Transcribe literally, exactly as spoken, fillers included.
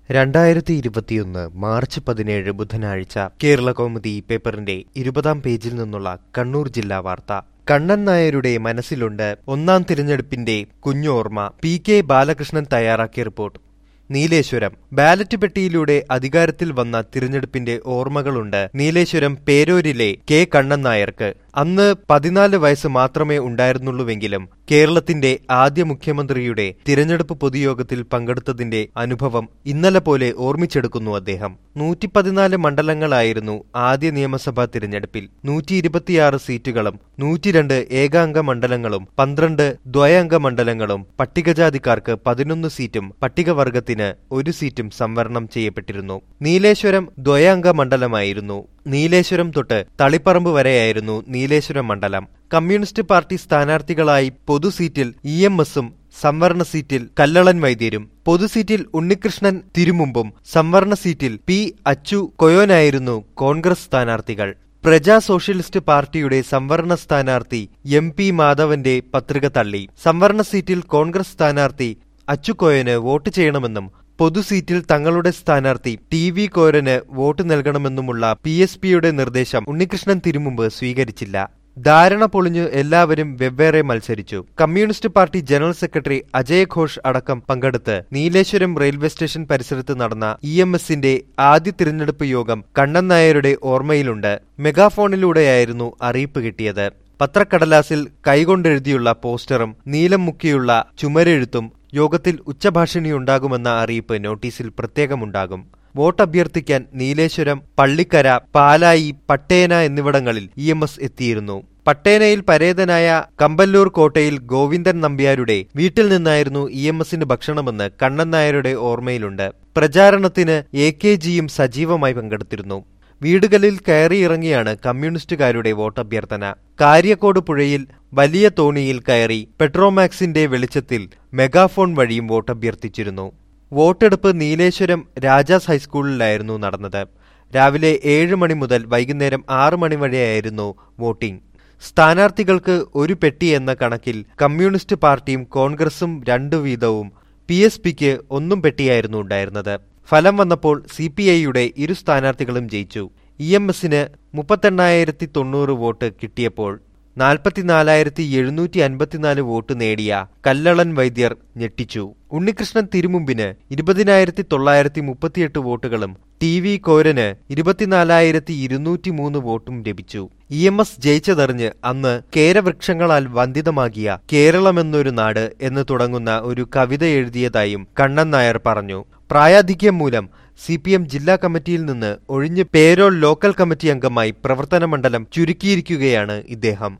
രണ്ടായിരത്തി ഇരുപത്തിയൊന്ന് മാർച്ച് പതിനേഴ് ബുധനാഴ്ച കേരള കൗമുദി പേപ്പറിന്റെ ഇരുപതാം പേജിൽ നിന്നുള്ള കണ്ണൂർ ജില്ലാ വാർത്ത. കണ്ണൻ നായരുടെ മനസ്സിലുണ്ട് ഒന്നാം തിരഞ്ഞെടുപ്പിന്റെ കുഞ്ഞോർമ്മ. പി കെ ബാലകൃഷ്ണൻ തയ്യാറാക്കിയ റിപ്പോർട്ട്. നീലേശ്വരം. ബാലറ്റ് പെട്ടിയിലൂടെ അധികാരത്തിൽ വന്ന തിരഞ്ഞെടുപ്പിന്റെ ഓർമ്മകളുണ്ട് നീലേശ്വരം പേരൂരിലെ കെ കണ്ണൻ നായർക്ക്. അന്ന് പതിനാല് വയസ്സ് മാത്രമേ ഉണ്ടായിരുന്നുള്ളൂവെങ്കിലും കേരളത്തിന്റെ ആദ്യ മുഖ്യമന്ത്രിയുടെ തിരഞ്ഞെടുപ്പ് പൊതുയോഗത്തിൽ പങ്കെടുത്തതിന്റെ അനുഭവം ഇന്നലെ പോലെ ഓർമ്മിച്ചെടുക്കുന്നു അദ്ദേഹം. നൂറ്റി പതിനാല് മണ്ഡലങ്ങളായിരുന്നു ആദ്യ നിയമസഭാ തിരഞ്ഞെടുപ്പിൽ. നൂറ്റി ഇരുപത്തിയാറ് സീറ്റുകളും നൂറ്റിരണ്ട് ഏകാംഗ മണ്ഡലങ്ങളും പന്ത്രണ്ട് ദ്വയാംഗ മണ്ഡലങ്ങളും പട്ടികജാതിക്കാർക്ക് പതിനൊന്ന് സീറ്റും പട്ടികവർഗത്തിന് ഒരു സീറ്റും സംവരണം ചെയ്യപ്പെട്ടിരുന്നു. നീലേശ്വരം ദ്വയാംഗ മണ്ഡലമായിരുന്നു. നീലേശ്വരം തൊട്ട് തളിപ്പറമ്പ് വരെയായിരുന്നു നീലേശ്വരം മണ്ഡലം. കമ്മ്യൂണിസ്റ്റ് പാർട്ടി സ്ഥാനാർത്ഥികളായി പൊതുസീറ്റിൽ ഇ എം എസും സംവരണ സീറ്റിൽ കല്ലളൻ വൈദ്യരും, പൊതുസീറ്റിൽ ഉണ്ണികൃഷ്ണൻ തിരുമുമ്പും സംവരണ സീറ്റിൽ പി അച്ചു കൊയോനായിരുന്നു കോൺഗ്രസ് സ്ഥാനാർത്ഥികൾ. പ്രജാ സോഷ്യലിസ്റ്റ് പാർട്ടിയുടെ സംവരണ സ്ഥാനാർത്ഥി എം പി മാധവന്റെ പത്രിക തള്ളി. സംവരണ സീറ്റിൽ കോൺഗ്രസ് സ്ഥാനാർത്ഥി അച്ചുകോയന് വോട്ട് ചെയ്യണമെന്നും പൊതുസീറ്റിൽ തങ്ങളുടെ സ്ഥാനാർത്ഥി ടി വി കോരന് വോട്ട് നൽകണമെന്നുമുള്ള പി എസ് പിയുടെ നിർദ്ദേശം ഉണ്ണികൃഷ്ണൻ തിരുമുമ്പ് സ്വീകരിച്ചില്ല. ധാരണ പൊളിഞ്ഞ് എല്ലാവരും വെവ്വേറെ മത്സരിച്ചു. Communist party general secretary Ajay Ghosh അടക്കം പങ്കെടുത്ത് നീലേശ്വരം റെയിൽവേ സ്റ്റേഷൻ പരിസരത്ത് നടന്ന ഇ എം എസിന്റെ ആദ്യ തിരഞ്ഞെടുപ്പ് യോഗം കണ്ണൻ നായരുടെ ഓർമ്മയിലുണ്ട്. മെഗാഫോണിലൂടെയായിരുന്നു അറിയിപ്പ് കിട്ടിയത്. പത്രക്കടലാസിൽ കൈകൊണ്ടെഴുതിയുള്ള പോസ്റ്ററും നീലം മുക്കിയുള്ള ചുമരെഴുത്തും യോഗത്തിൽ ഉച്ചഭാഷിണിയുണ്ടാകുമെന്ന അറിയിപ്പ് നോട്ടീസിൽ പ്രത്യേകമുണ്ടാകും. വോട്ടഭ്യർത്ഥിക്കാൻ നീലേശ്വരം, പള്ളിക്കര, പാലായി, പട്ടേന എന്നിവിടങ്ങളിൽ ഇ എം എസ് എത്തിയിരുന്നു. പട്ടേനയിൽ പരേതനായ കമ്പല്ലൂർ കോട്ടയിൽ ഗോവിന്ദൻ നമ്പ്യാരുടെ വീട്ടിൽ നിന്നായിരുന്നു ഇ എം എസിന് ഭക്ഷണമെന്ന് കണ്ണൻ നായരുടെ ഓർമ്മയിലുണ്ട്. പ്രചാരണത്തിന് എ കെ ജിയും സജീവമായി പങ്കെടുത്തിരുന്നു. വീടുകളിൽ കയറിയിറങ്ങിയാണ് കമ്മ്യൂണിസ്റ്റുകാരുടെ വോട്ടഭ്യർത്ഥന. കാര്യക്കോട് പുഴയിൽ വലിയ തോണിയിൽ കയറി പെട്രോമാക്സിന്റെ വെളിച്ചത്തിൽ മെഗാഫോൺ വഴിയും വോട്ടഭ്യർത്ഥിച്ചിരുന്നു. വോട്ടെടുപ്പ് നീലേശ്വരം രാജാസ് ഹൈസ്കൂളിലായിരുന്നു നടന്നത്. രാവിലെ ഏഴ് മണി മുതൽ വൈകുന്നേരം ആറ് മണി വരെയായിരുന്നു വോട്ടിംഗ്. സ്ഥാനാർത്ഥികൾക്ക് ഒരു പെട്ടി എന്ന കണക്കിൽ കമ്മ്യൂണിസ്റ്റ് പാർട്ടിയും കോൺഗ്രസും രണ്ടു വീതവും പി എസ് പിക്ക് ഒന്നും പെട്ടിയായിരുന്നു ഉണ്ടായിരുന്നത്. ഫലം വന്നപ്പോൾ സി പി ഐയുടെ ഇരു സ്ഥാനാർത്ഥികളും ജയിച്ചു. ഇ എം എസിന് മുപ്പത്തെണ്ണായിരത്തി തൊണ്ണൂറ് വോട്ട് കിട്ടിയപ്പോൾ നാൽപ്പത്തിനാലായിരത്തി എഴുന്നൂറ്റി അൻപത്തിനാല് വോട്ട് നേടിയ കല്ലളൻ വൈദ്യർ ഞെട്ടിച്ചു. ഉണ്ണികൃഷ്ണൻ തിരുമുമ്പിന് ഇരുപതിനായിരത്തി തൊള്ളായിരത്തി മുപ്പത്തിയെട്ട് വോട്ടുകളും ടി വി കോരന് ഇരുപത്തിനാലായിരത്തി ഇരുന്നൂറ്റി മൂന്ന് വോട്ടും ലഭിച്ചു. ഇ എം എസ് ജയിച്ചതറിഞ്ഞ് അന്ന് കേരവൃക്ഷങ്ങളാൽ വന്ദിതമാകിയ കേരളമെന്നൊരു നാട് എന്ന് തുടങ്ങുന്ന ഒരു കവിത എഴുതിയതായും കണ്ണൻ നായർ പറഞ്ഞു. പ്രായാധിക്യം മൂലം സി പി എം ജില്ലാ കമ്മിറ്റിയിൽ നിന്ന് ഒഴിഞ്ഞ് പേരോൾ ലോക്കൽ കമ്മിറ്റി അംഗമായി പ്രവർത്തന മണ്ഡലം ചുരുക്കിയിരിക്കുകയാണ് ഇദ്ദേഹം.